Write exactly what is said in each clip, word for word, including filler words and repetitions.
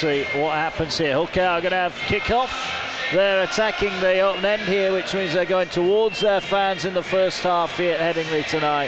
see what happens here. Hull K R are going to have kick-off. They're attacking the open end here, which means they're going towards their fans in the first half here at Headingley tonight.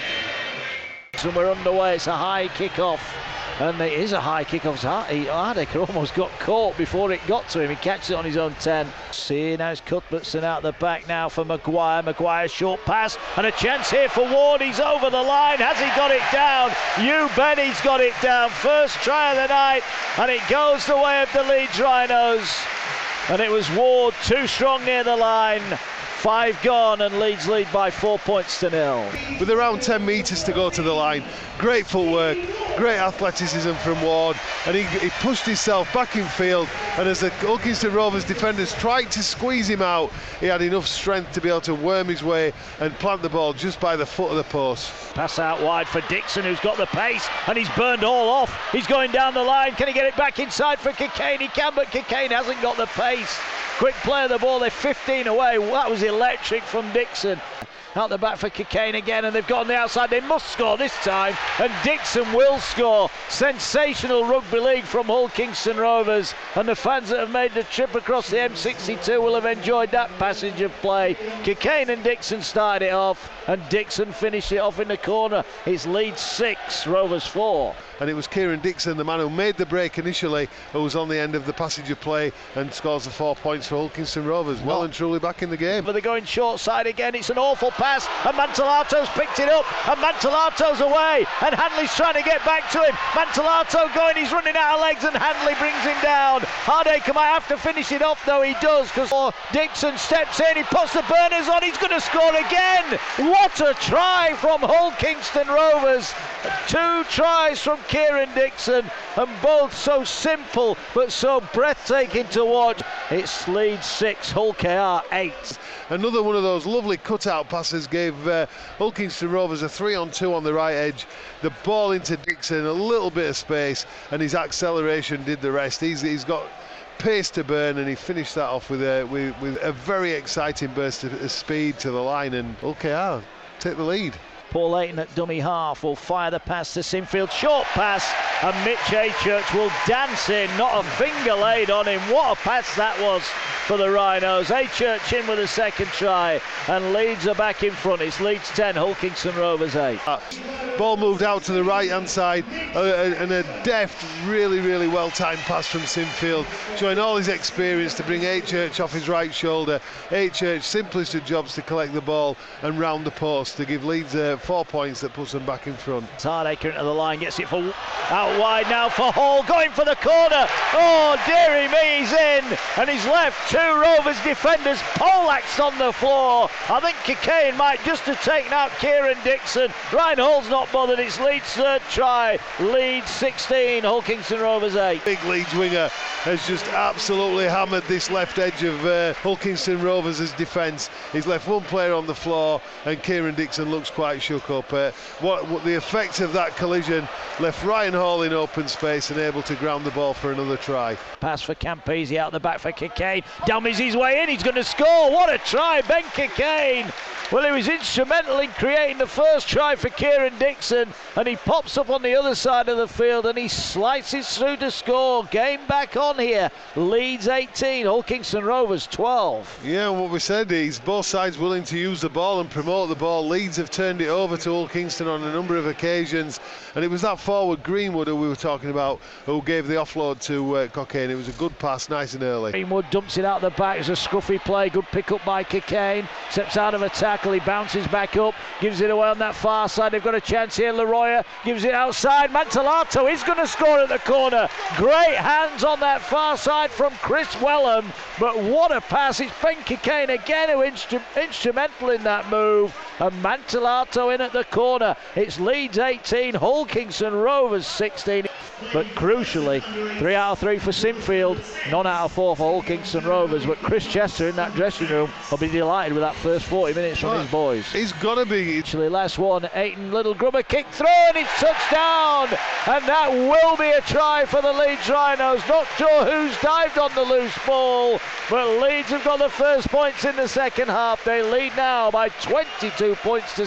So we're underway. It's a high kick-off. And it is a high kick-off. Hardaker almost got caught before it got to him. He catches it on his own ten. See, now it's Cuthbertson out the back now for Maguire. Maguire's short pass and a chance here for Ward. He's over the line. Has he got it down? You bet he's got it down. First try of the night, and it goes the way of the Leeds Rhinos. And it was Ward too strong near the line. Five gone, and Leeds lead by four points to nil. With around ten metres to go to the line, great footwork, great athleticism from Ward, and he, he pushed himself back in field, and as the Hull Kingston Rovers defenders tried to squeeze him out, he had enough strength to be able to worm his way and plant the ball just by the foot of the post. Pass out wide for Dixon, who's got the pace, and he's burned all off. He's going down the line. Can he get it back inside for Cockayne? He can, but Cockayne hasn't got the pace. Quick play of the ball, they're fifteen away. That was electric from Dixon. Out the back for Cockayne again, and they've got on the outside. They must score this time, and Dixon will score. Sensational rugby league from Hull Kingston Rovers, and the fans that have made the trip across the M sixty-two will have enjoyed that passage of play. Cockayne and Dixon started it off, and Dixon finished it off in the corner. It's Leeds six, Rovers four. And it was Kieran Dixon, the man who made the break initially, who was on the end of the passage of play and scores the four points for Hull Kingston Rovers. Well and truly back in the game. But they're going short side again. It's an awful pass, and Mantelato's picked it up, and Mantelato's away, and Hanley's trying to get back to him. Mantelato going, he's running out of legs, and Hanley brings him down. Hardaker might have to finish it off, though. He does, because Dixon steps in, he puts the burners on, he's going to score again. What a try from Hull Kingston Rovers. Two tries from Kieran Dixon, and both so simple but so breathtaking to watch. It's Leeds six, Hull K R eight. Another one of those lovely cutout passes gave uh, Hull Kingston Rovers a three on two on the right edge. The ball into Dixon, a little bit of space, and his acceleration did the rest. He's, he's got pace to burn, and he finished that off with a, with, with a very exciting burst of, of speed to the line, and Hull K R take the lead. Paul Leighton at dummy half will fire the pass to Sinfield. Short pass, and Mitch Achurch will dance in. Not a finger laid on him. What a pass that was for the Rhinos. Achurch in with a second try, and Leeds are back in front. It's Leeds ten, Hull Kingston Rovers eight. Uh, ball moved out to the right hand side, uh, and a deft, really, really well timed pass from Sinfield, showing all his experience to bring Achurch off his right shoulder. Achurch, simplest of jobs to collect the ball and round the post to give Leeds uh, four points that puts them back in front. Hardaker into the line, gets it for out wide now for Hall, going for the corner. Oh dearie me, he's in, and he's left two Rovers defenders poleaxed on the floor. I think Cockayne might just have taken out Kieran Dixon. Ryan Hall's not bothered. It's Leeds' third try. Leeds sixteen, Hull Kingston Rovers eight. Big Leeds winger has just absolutely hammered this left edge of uh, Hull Kingston Rovers' defence. He's left one player on the floor, and Kieran Dixon looks quite shook up. Uh, what, what the effect of that collision left Ryan Hall in open space and able to ground the ball for another try. Pass for Campese out the back for Cockayne. Dummies his way in, he's going to score. What a try, Ben Cockayne. Well, he was instrumental in creating the first try for Kieran Dixon, and he pops up on the other side of the field and he slices through to score. Game back on here. Leeds eighteen, Hull Kingston Rovers twelve. Yeah, what we said is both sides willing to use the ball and promote the ball. Leeds have turned it over to Hull Kingston on a number of occasions, and it was that forward Greenwood who we were talking about who gave the offload to uh, Cockayne. It was a good pass, nice and early. Greenwood dumps it out the back. It's a scruffy play. Good pick up by Cockayne. Steps out of attack. He bounces back up, gives it away on that far side. They've got a chance here. Leroya gives it outside. Mantelato is going to score at the corner. Great hands on that far side from Chris Wellham, but what a pass. It's Ben Cockayne again who instru- instrumental in that move, and Mantelato in at the corner. It's Leeds eighteen, Hull Kingston Rovers sixteen. But crucially, three out of three for Sinfield, none out of four for Hull Kingston Rovers. But Chris Chester in that dressing room will be delighted with that first forty minutes from his boys. He's got to be. Actually, last one, Aiton Little Grubber kick through, and it's touchdown, and that will be a try for the Leeds Rhinos. Not sure who's dived on the loose ball, but Leeds have got the first points in the second half. They lead now by twenty-two points to sixteen.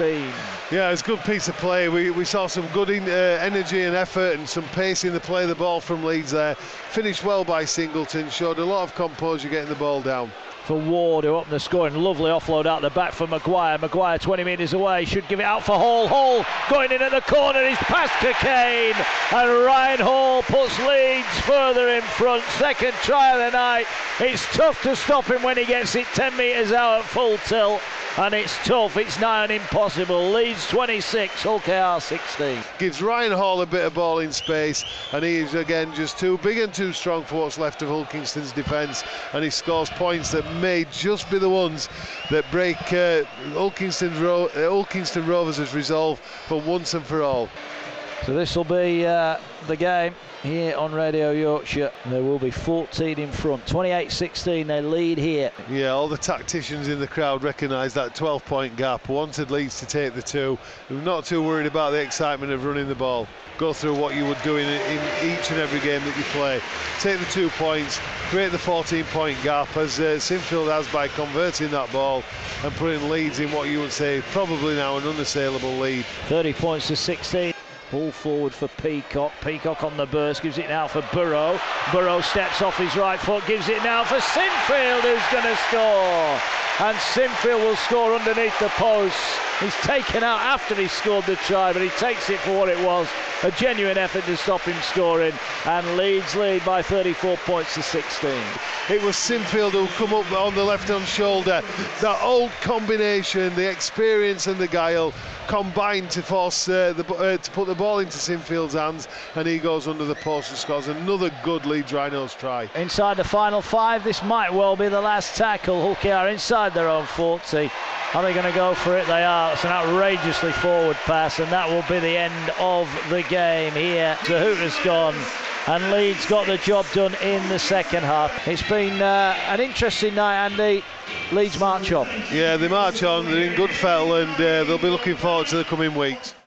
sixteen. Yeah, it's a good piece of play. We, we saw some good in, uh, energy and effort and some pace in the play of the ball from Leeds there. Finished well by Singleton, showed a lot of composure getting the ball down. For Ward, who opened the scoring, lovely offload out the back for Maguire. Maguire twenty metres away, should give it out for Hall. Hall going in at the corner, he's past Cockayne, and Ryan Hall puts Leeds further in front. Second try of the night. It's tough to stop him when he gets it ten metres out at full tilt, and it's tough, it's nigh on impossible. Leeds twenty-six, Hull K R sixteen. Gives Ryan Hall a bit of ball in space, and he's again just too big and too strong for what's left of Hull Kingston's defence, and he scores points that may just be the ones that break uh, Hull Kingston, Ro- uh, Hull Kingston Rovers' resolve for once and for all. So this will be uh, the game here on Radio Yorkshire. There will be fourteen in front, twenty-eight sixteen, they lead here. Yeah, all the tacticians in the crowd recognise that twelve point gap, wanted Leeds to take the two. We're not too worried about the excitement of running the ball. Go through what you would do in, in each and every game that you play. Take the two points, create the fourteen point gap, as uh, Sinfield has by converting that ball and putting Leeds in what you would say probably now an unassailable lead. thirty points to sixteen. Ball forward for Peacock. Peacock on the burst, gives it now for Burrow. Burrow steps off his right foot, gives it now for Sinfield, who's going to score. And Sinfield will score underneath the post. He's taken out after he scored the try, but he takes it for what it was, a genuine effort to stop him scoring, and Leeds lead by thirty-four points to sixteen. It was Sinfield who come up on the left-hand shoulder. That old combination, the experience and the guile, combined to force uh, the uh, to put the ball into Sinfield's hands, and he goes under the post and scores another good Leeds Rhinos try. Inside the final five, this might well be the last tackle. Hull K R inside their own forty. Are they going to go for it? They are. It's an outrageously forward pass, and that will be the end of the game here. The Hooters gone, and Leeds got the job done in the second half. It's been uh, an interesting night, Andy. Leeds march on. Yeah, they march on. They're in good fettle, and uh, they'll be looking forward to the coming weeks.